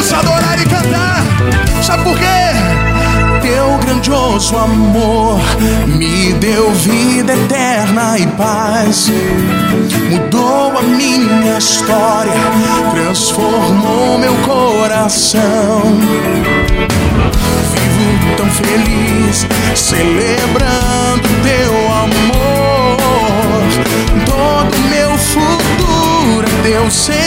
Vamos adorar e cantar. Sabe por quê? Teu grandioso amor me deu vida eterna e paz. Mudou a minha história, transformou meu coração. Vivo tão feliz, celebrando teu amor. Todo meu futuro é teu, Senhor.